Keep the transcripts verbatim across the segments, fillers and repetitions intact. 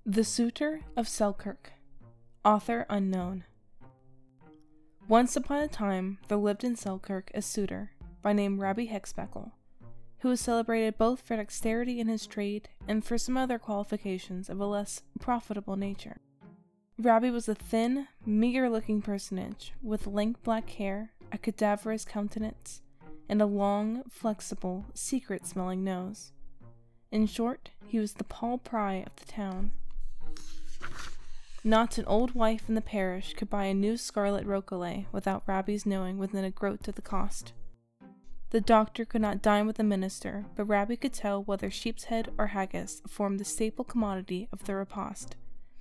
The Suitor of Selkirk. Author unknown. Once upon a time there lived in Selkirk a suitor, by name Rabbi Hexbekel, who was celebrated both for dexterity in his trade and for some other qualifications of a less profitable nature. Rabbi was a thin, meager-looking personage, with lank black hair, a cadaverous countenance, and a long, flexible, secret-smelling nose. In short, he was the Paul Pry of the town. Not an old wife in the parish could buy a new scarlet rokelay without Rabbi's knowing within a groat of the cost. The doctor could not dine with the minister, but Rabbi could tell whether sheep's head or haggis formed the staple commodity of the repast.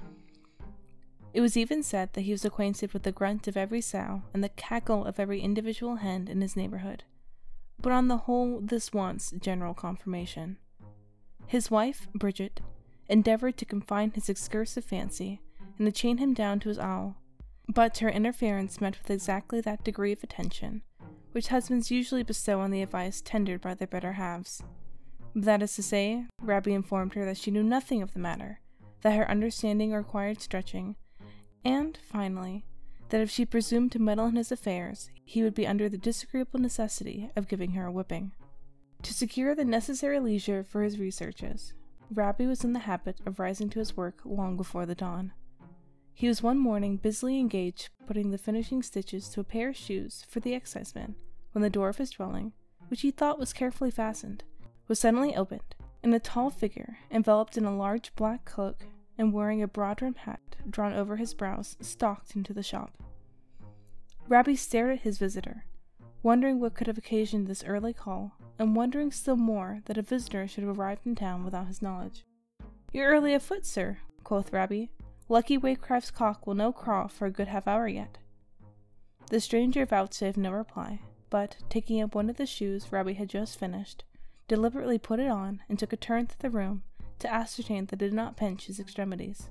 It was even said that he was acquainted with the grunt of every sow and the cackle of every individual hen in his neighborhood. But on the whole this wants general confirmation. His wife, Bridget, endeavored to confine his excursive fancy and to chain him down to his owl, but her interference met with exactly that degree of attention which husbands usually bestow on the advice tendered by their better halves. That is to say, Rabbi informed her that she knew nothing of the matter, that her understanding required stretching, and, finally, that if she presumed to meddle in his affairs, he would be under the disagreeable necessity of giving her a whipping. To secure the necessary leisure for his researches, Rabbi was in the habit of rising to his work long before the dawn. He was one morning busily engaged putting the finishing stitches to a pair of shoes for the exciseman, when the door of his dwelling, which he thought was carefully fastened, was suddenly opened, and a tall figure, enveloped in a large black cloak and wearing a broad-brimmed hat drawn over his brows, stalked into the shop. Rabbi stared at his visitor, wondering what could have occasioned this early call, and wondering still more that a visitor should have arrived in town without his knowledge. "You're early afoot, sir," quoth Rabbi. "Lucky Waycraft's cock will no craw for a good half hour yet." The stranger vouchsafed no reply, but, taking up one of the shoes Rabbi had just finished, deliberately put it on and took a turn through the room to ascertain that it did not pinch his extremities.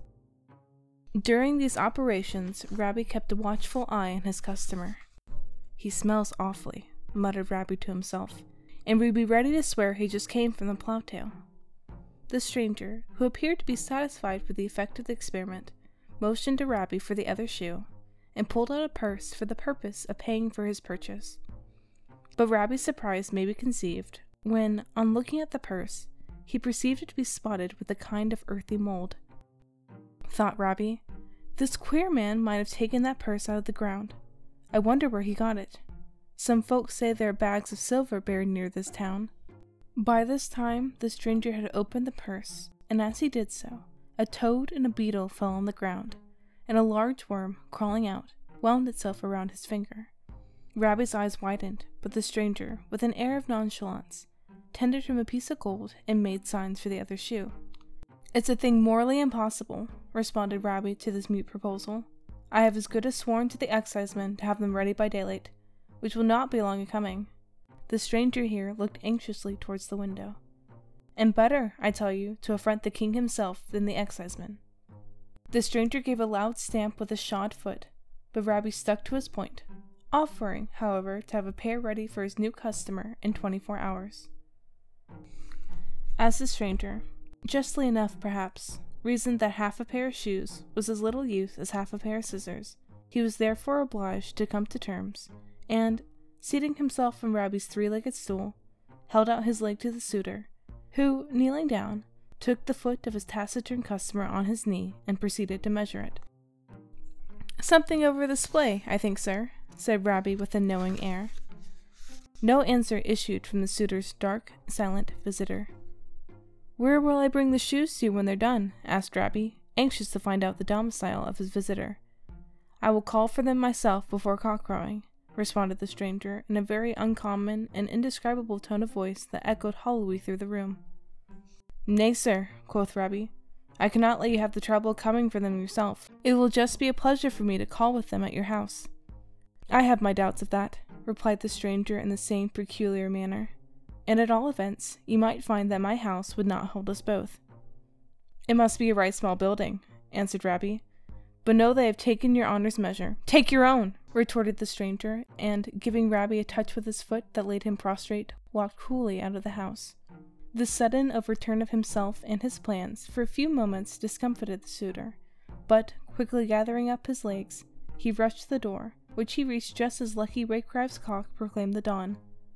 During these operations, Rabbi kept a watchful eye on his customer. "He smells awfully," muttered Rabbi to himself, and would be ready to swear he just came from the plough-tail. The stranger, who appeared to be satisfied with the effect of the experiment, motioned to Rabbi for the other shoe, and pulled out a purse for the purpose of paying for his purchase. But Rabbi's surprise may be conceived, when, on looking at the purse, he perceived it to be spotted with a kind of earthy mold. Thought Rabbi, this queer man might have taken that purse out of the ground. I wonder where he got it. Some folks say there are bags of silver buried near this town. By this time, the stranger had opened the purse, and as he did so, a toad and a beetle fell on the ground, and a large worm, crawling out, wound itself around his finger. Rabbi's eyes widened, but the stranger, with an air of nonchalance, tendered him a piece of gold and made signs for the other shoe. "It's a thing morally impossible," responded Rabbi to this mute proposal. "I have as good as sworn to the exciseman to have them ready by daylight, which will not be long a coming." The stranger here looked anxiously towards the window. "And better, I tell you, to affront the king himself than the exciseman." The stranger gave a loud stamp with a shod foot, but Rabbi stuck to his point, offering, however, to have a pair ready for his new customer in twenty-four hours. As the stranger, justly enough perhaps, reasoned that half a pair of shoes was as little use as half a pair of scissors, he was therefore obliged to come to terms, and, seating himself on Rabbi's three-legged stool, held out his leg to the suitor, who, kneeling down, took the foot of his taciturn customer on his knee and proceeded to measure it. "Something over the splay, I think, sir," said Rabbi with a knowing air. No answer issued from the suitor's dark, silent visitor. "Where will I bring the shoes to when they're done?" asked Rabbi, anxious to find out the domicile of his visitor. "I will call for them myself before cock-crowing," responded the stranger in a very uncommon and indescribable tone of voice that echoed hollowly through the room. "Nay, sir," quoth Rabbi, "I cannot let you have the trouble of coming for them yourself. It will just be a pleasure for me to call with them at your house." "I have my doubts of that," replied the stranger in the same peculiar manner, "and at all events, you might find that my house would not hold us both." "It must be a right small building," answered Rabbi, "but know they have taken your honor's measure." "Take your own!" retorted the stranger, and, giving Rabbi a touch with his foot that laid him prostrate, walked coolly out of the house. The sudden overturn of himself and his plans for a few moments discomfited the suitor, but, quickly gathering up his legs, he rushed to the door, which he reached just as Lucky Wakecrive's cock proclaimed the dawn.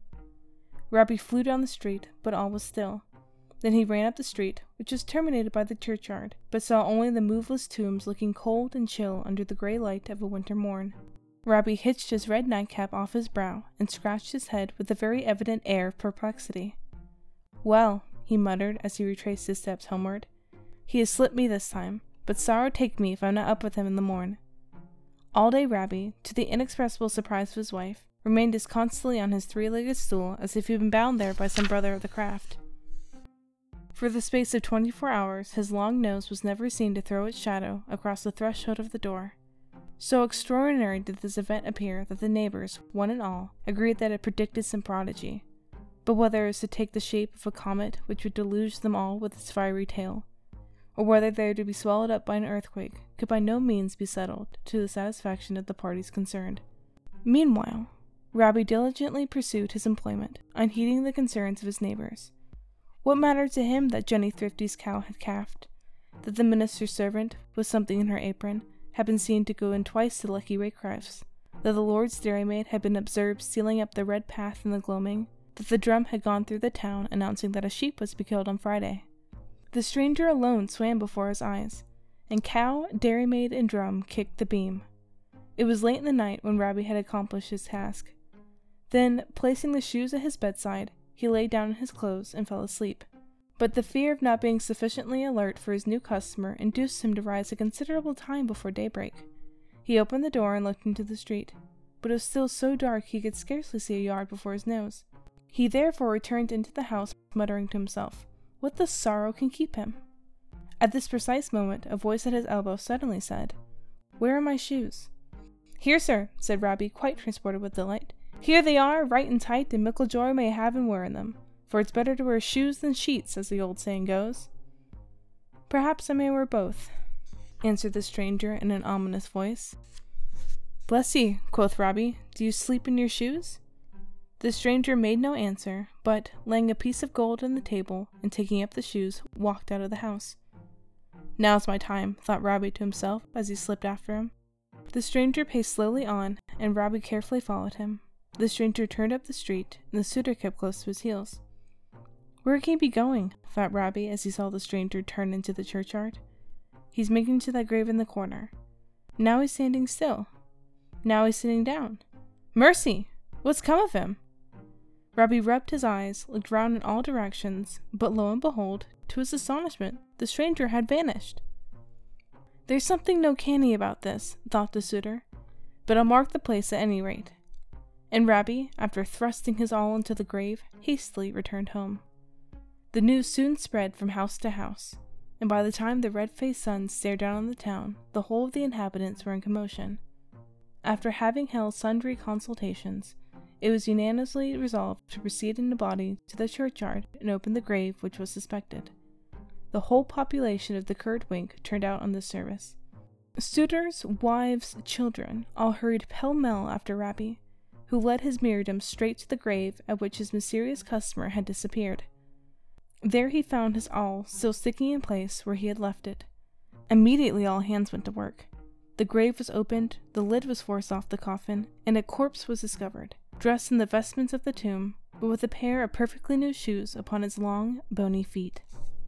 Robbie flew down the street, but all was still. Then he ran up the street, which was terminated by the churchyard, but saw only the moveless tombs looking cold and chill under the grey light of a winter morn. Robbie hitched his red nightcap off his brow and scratched his head with a very evident air of perplexity. "Well," he muttered as he retraced his steps homeward, "he has slipped me this time, but sorrow take me if I'm not up with him in the morn." All day Robbie, to the inexpressible surprise of his wife, remained as constantly on his three-legged stool as if he had been bound there by some brother of the craft. For the space of twenty-four hours his long nose was never seen to throw its shadow across the threshold of the door. So extraordinary did this event appear that the neighbors, one and all, agreed that it predicted some prodigy. But whether it was to take the shape of a comet which would deluge them all with its fiery tail, or whether they were to be swallowed up by an earthquake, could by no means be settled to the satisfaction of the parties concerned. Meanwhile, Robbie diligently pursued his employment, unheeding the concerns of his neighbors. What mattered to him that Jenny Thrifty's cow had calved, that the minister's servant, with something in her apron, had been seen to go in twice to Lucky Wakecrive's, that the Lord's dairymaid had been observed stealing up the red path in the gloaming, that the drum had gone through the town announcing that a sheep was to be killed on Friday. The stranger alone swam before his eyes, and cow, dairymaid, and drum kicked the beam. It was late in the night when Robbie had accomplished his task. Then, placing the shoes at his bedside, he lay down in his clothes and fell asleep. But the fear of not being sufficiently alert for his new customer induced him to rise a considerable time before daybreak. He opened the door and looked into the street, but it was still so dark he could scarcely see a yard before his nose. He therefore returned into the house, muttering to himself, "What the sorrow can keep him?" At this precise moment a voice at his elbow suddenly said, "Where are my shoes?" "Here, sir," said Robbie, quite transported with delight. "Here they are, right and tight, and mickle joy may have in wearing them. For it's better to wear shoes than sheets, as the old saying goes." "Perhaps I may wear both," answered the stranger in an ominous voice. "Bless ye," quoth Robbie, "do you sleep in your shoes?" The stranger made no answer, but, laying a piece of gold on the table, and taking up the shoes, walked out of the house. "Now's my time," thought Robbie to himself, as he slipped after him. The stranger paced slowly on, and Robbie carefully followed him. The stranger turned up the street, and the suitor kept close to his heels. "Where can he be going?" thought Robbie as he saw the stranger turn into the churchyard. "He's making to that grave in the corner. Now he's standing still. Now he's sitting down. Mercy! What's come of him?" Robbie rubbed his eyes, looked round in all directions, but lo and behold, to his astonishment, the stranger had vanished. "There's something no canny about this," thought the suitor, "but I'll mark the place at any rate." And Robbie, after thrusting his all into the grave, hastily returned home. The news soon spread from house to house, and by the time the red-faced sun stared down on the town, the whole of the inhabitants were in commotion. After having held sundry consultations, it was unanimously resolved to proceed in a body to the churchyard and open the grave which was suspected. The whole population of the Kirdwink turned out on this service. Suitors, wives, children, all hurried pell-mell after Robbie, who led his myrmidon straight to the grave at which his mysterious customer had disappeared. There he found his awl still sticking in place where he had left it. Immediately all hands went to work. The grave was opened, the lid was forced off the coffin, and a corpse was discovered, dressed in the vestments of the tomb, but with a pair of perfectly new shoes upon its long, bony feet.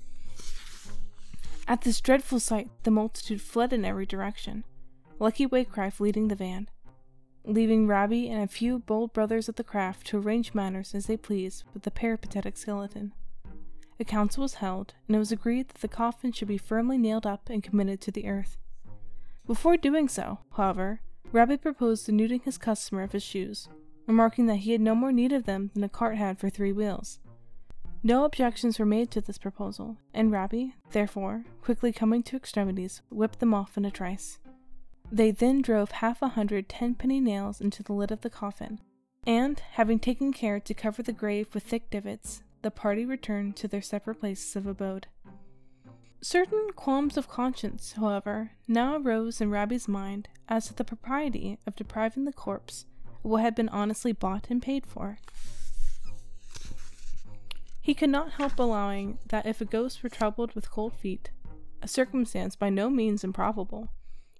At this dreadful sight the multitude fled in every direction, Lucky Wakecrive leading the van, leaving Robbie and a few bold brothers of the craft to arrange matters as they pleased with the peripatetic skeleton. A council was held, and it was agreed that the coffin should be firmly nailed up and committed to the earth. Before doing so, however, Robbie proposed denuding his customer of his shoes, remarking that he had no more need of them than a cart had for three wheels. No objections were made to this proposal, and Robbie, therefore, quickly coming to extremities, whipped them off in a trice. They then drove half a hundred ten-penny nails into the lid of the coffin, and, having taken care to cover the grave with thick divots, the party returned to their separate places of abode. Certain qualms of conscience, however, now arose in Robbie's mind as to the propriety of depriving the corpse of what had been honestly bought and paid for. He could not help allowing that if a ghost were troubled with cold feet, a circumstance by no means improbable,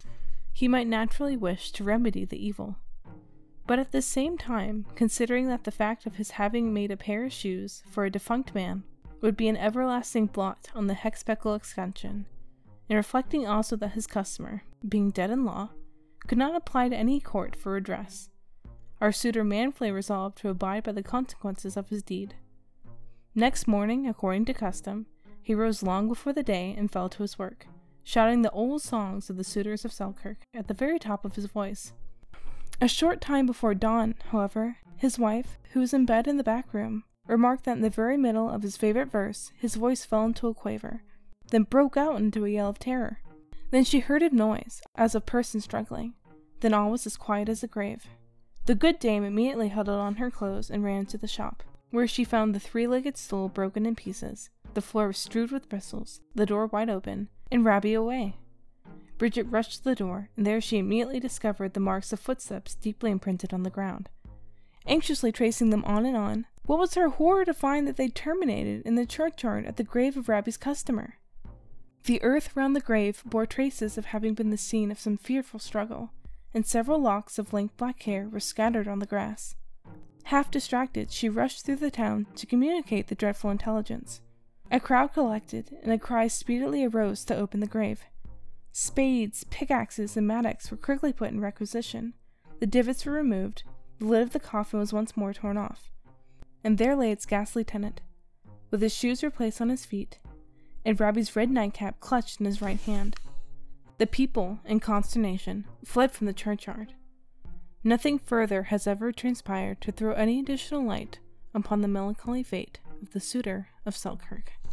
he might naturally wish to remedy the evil. But at the same time, considering that the fact of his having made a pair of shoes for a defunct man would be an everlasting blot on the Hexpeckle escutcheon, and reflecting also that his customer, being dead in law, could not apply to any court for redress, our suitor manfully resolved to abide by the consequences of his deed. Next morning, according to custom, he rose long before the day and fell to his work, shouting the old songs of the suitors of Selkirk at the very top of his voice. A short time before dawn, however, his wife, who was in bed in the back room, remarked that in the very middle of his favorite verse his voice fell into a quaver, then broke out into a yell of terror. Then she heard a noise, as of persons struggling. Then all was as quiet as the grave. The good dame immediately huddled on her clothes and ran to the shop, where she found the three-legged stool broken in pieces, the floor strewed with bristles, the door wide open, and Rabbie away. Bridget rushed to the door, and there she immediately discovered the marks of footsteps deeply imprinted on the ground. Anxiously tracing them on and on, what was her horror to find that they terminated in the churchyard at the grave of Rabbie's customer. The earth round the grave bore traces of having been the scene of some fearful struggle, and several locks of lank black hair were scattered on the grass. Half distracted, she rushed through the town to communicate the dreadful intelligence. A crowd collected, and a cry speedily arose to open the grave. Spades, pickaxes, and mattocks were quickly put in requisition. The divots were removed, the lid of the coffin was once more torn off, and there lay its ghastly tenant, with his shoes replaced on his feet, and Rabbie's red nightcap clutched in his right hand. The people, in consternation, fled from the churchyard. Nothing further has ever transpired to throw any additional light upon the melancholy fate of the suitor of Selkirk.